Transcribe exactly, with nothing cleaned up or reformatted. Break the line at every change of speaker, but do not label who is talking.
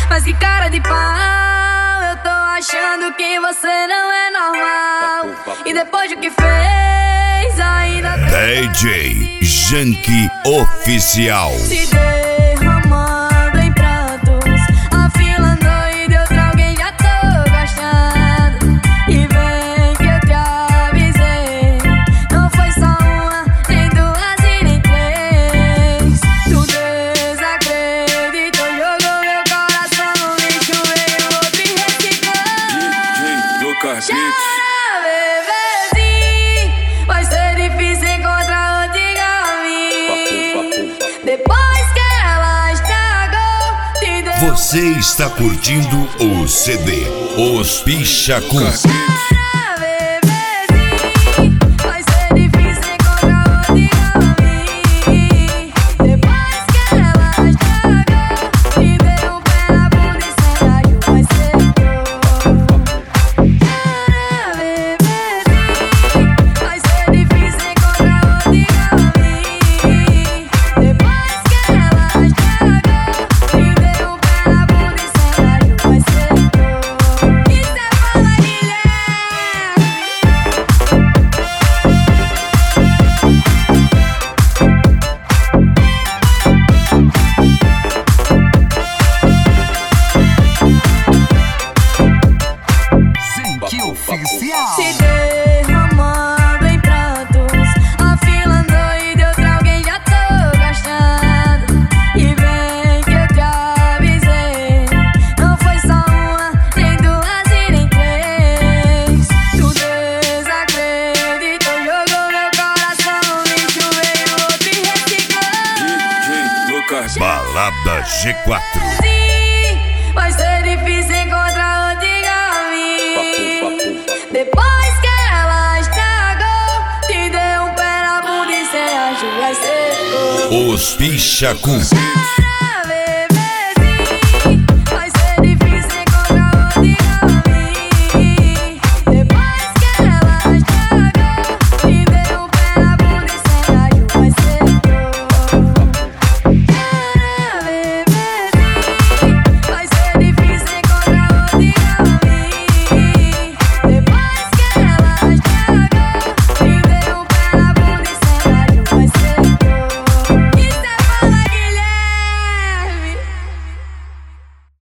Mas que cara de pau, eu tô achando que você não é normal. E depois do que fez, ainda
D J Janky Oficial.
se derramando em prantos, afilando e de outra alguém já tô gostando. E vem que eu te avisei, não foi só uma, nem duas e nem três. Tu desacreditou, jogou meu coração no lixo, veio outro e reciclou. Chora, bebezinho, vai ser difícil encontrar outro igual a mim. Depois que ela estragou, te deu.
Você está curtindo o C D Os Pichacum.
Chora, bebezinho, vai ser difícil encontrar outro igual a mim. Depois que ela estragou, te deu um pé na bunda e sem rádio vai ser dor. Chora, bebezinho, vai ser difícil encontrar outro igual a mim. Depois que ela estragou, te deu um pé na bunda e sem rádio vai ser dor. Isso é fala Guilherme.
Janky Oficial.
Se derramando em prantos, afilando e de outra alguém já tô gostando. E vem que eu te avisei, não foi só uma, nem duas e nem três. Tu desacreditou, jogou meu coração no lixo, veio outro e reciclou.
Balada G quatro.
Sim, vai ser difícil encontrar outro igual a mim. Depois que ela estragou, te deu um pé na bunda e sem ajuda vai ser dor.
Os Pichacum.
Chora,